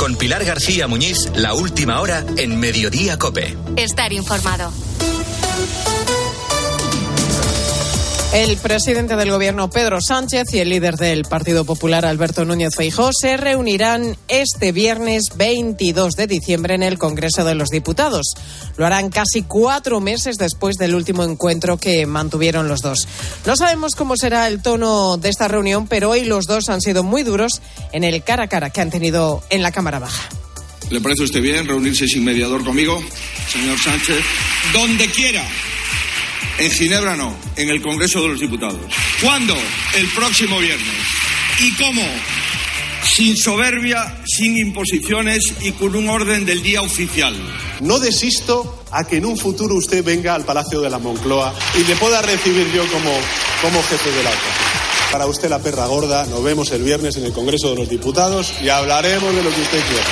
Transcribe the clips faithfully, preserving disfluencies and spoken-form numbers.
Con Pilar García Muñiz, la última hora en Mediodía COPE. Estar informado. El presidente del Gobierno, Pedro Sánchez, y el líder del Partido Popular, Alberto Núñez Feijóo, se reunirán este viernes veintidós de diciembre en el Congreso de los Diputados. Lo harán casi cuatro meses después del último encuentro que mantuvieron los dos. No sabemos cómo será el tono de esta reunión, pero hoy los dos han sido muy duros en el cara a cara que han tenido en la Cámara Baja. ¿Le parece a usted bien reunirse sin mediador conmigo, señor Sánchez? Donde quiera. En Ginebra no, en el Congreso de los Diputados. ¿Cuándo? El próximo viernes. ¿Y cómo? Sin soberbia, sin imposiciones y con un orden del día oficial. No desisto a que en un futuro usted venga al Palacio de la Moncloa y le pueda recibir yo como, como jefe de la oposición. Para usted la perra gorda, nos vemos el viernes en el Congreso de los Diputados y hablaremos de lo que usted quiera.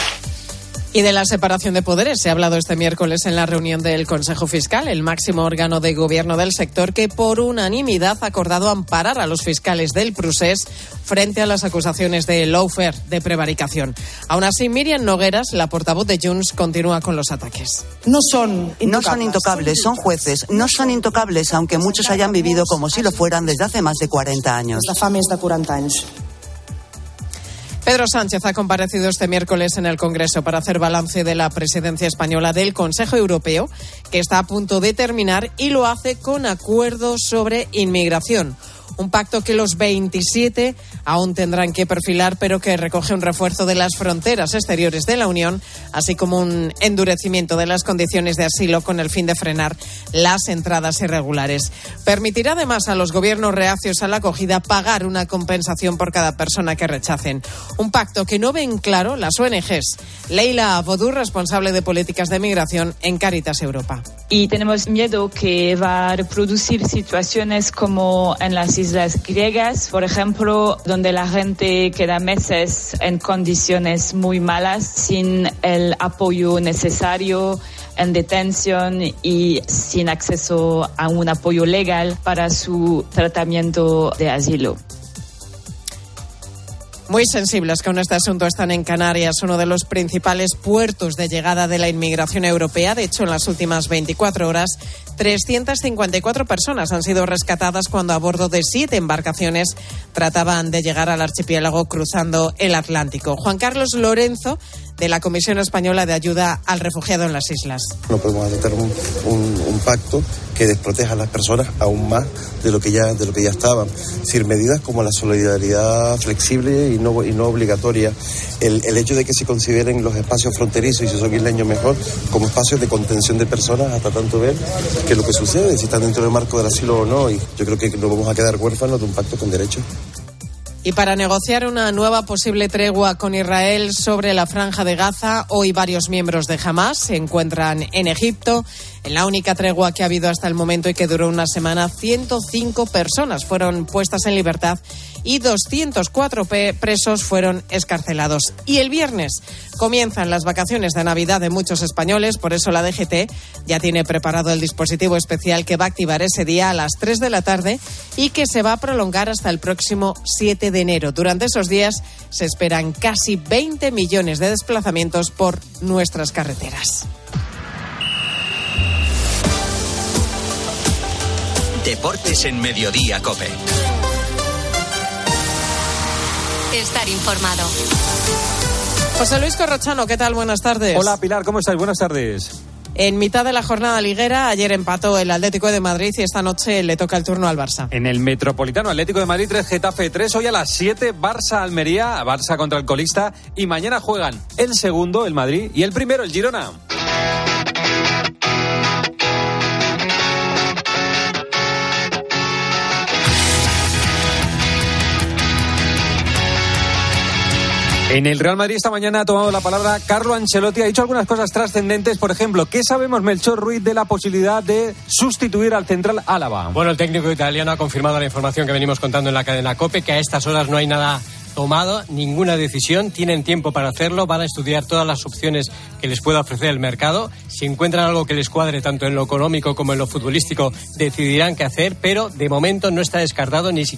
Y de la separación de poderes se ha hablado este miércoles en la reunión del Consejo Fiscal, el máximo órgano de gobierno del sector, que por unanimidad ha acordado amparar a los fiscales del Prusés frente a las acusaciones de lawfare, de prevaricación. Aún así, Míriam Nogueras, la portavoz de Junts, continúa con los ataques. No son intocables. No son intocables, son jueces. No son intocables, aunque muchos hayan vivido como si lo fueran desde hace más de cuarenta años. De fa més de quaranta anys. Pedro Sánchez ha comparecido este miércoles en el Congreso para hacer balance de la presidencia española del Consejo Europeo, que está a punto de terminar, y lo hace con acuerdos sobre inmigración. Un pacto que los veintisiete aún tendrán que perfilar, pero que recoge un refuerzo de las fronteras exteriores de la Unión, así como un endurecimiento de las condiciones de asilo con el fin de frenar las entradas irregulares. Permitirá además a los gobiernos reacios a la acogida pagar una compensación por cada persona que rechacen. Un pacto que no ven claro las O N Ges. Leila Abodú, responsable de políticas de migración en Cáritas Europa. Y tenemos miedo que va a reproducir situaciones como en las islas griegas, por ejemplo, donde la gente queda meses en condiciones muy malas, sin el apoyo necesario, en detención y sin acceso a un apoyo legal para su tratamiento de asilo. Muy sensibles con este asunto están en Canarias, uno de los principales puertos de llegada de la inmigración europea. De hecho, en las últimas veinticuatro horas, trescientas cincuenta y cuatro personas han sido rescatadas cuando a bordo de siete embarcaciones trataban de llegar al archipiélago cruzando el Atlántico. Juan Carlos Lorenzo, de la Comisión Española de Ayuda al Refugiado en las Islas. No podemos adoptar un, un, un pacto que desproteja a las personas aún más de lo que ya de lo que ya estaban. Es decir, medidas como la solidaridad flexible y no, y no obligatoria, el, el hecho de que se consideren los espacios fronterizos, y si son isleños mejor, como espacios de contención de personas hasta tanto ver qué es lo que sucede, si están dentro del marco del asilo o no, y yo creo que no vamos a quedar huérfanos de un pacto con derechos. Y para negociar una nueva posible tregua con Israel sobre la Franja de Gaza, hoy varios miembros de Hamás se encuentran en Egipto. En la única tregua que ha habido hasta el momento y que duró una semana, ciento cinco personas fueron puestas en libertad y doscientos cuatro presos fueron excarcelados. Y el viernes comienzan las vacaciones de Navidad de muchos españoles, por eso la D G T ya tiene preparado el dispositivo especial que va a activar ese día a las tres de la tarde y que se va a prolongar hasta el próximo siete de enero. Durante esos días se esperan casi veinte millones de desplazamientos por nuestras carreteras. Deportes en Mediodía COPE. Estar informado. José Luis Corrochano, ¿qué tal? Buenas tardes. Hola Pilar, ¿cómo estáis? Buenas tardes. En mitad de la jornada liguera, ayer empató el Atlético de Madrid y esta noche le toca el turno al Barça. En el Metropolitano, Atlético de Madrid tres, Getafe tres, hoy a las siete, Barça-Almería, Barça contra el colista, y mañana juegan el segundo, el Madrid, y el primero, el Girona. En el Real Madrid esta mañana ha tomado la palabra Carlo Ancelotti, ha dicho algunas cosas trascendentes. Por ejemplo, ¿qué sabemos, Melchor Ruiz, de la posibilidad de sustituir al central Álava? Bueno, el técnico italiano ha confirmado la información que venimos contando en la cadena COPE, que a estas horas no hay nada tomado, ninguna decisión, tienen tiempo para hacerlo, van a estudiar todas las opciones que les pueda ofrecer el mercado. Si encuentran algo que les cuadre tanto en lo económico como en lo futbolístico, decidirán qué hacer, pero de momento no está descartado ni siquiera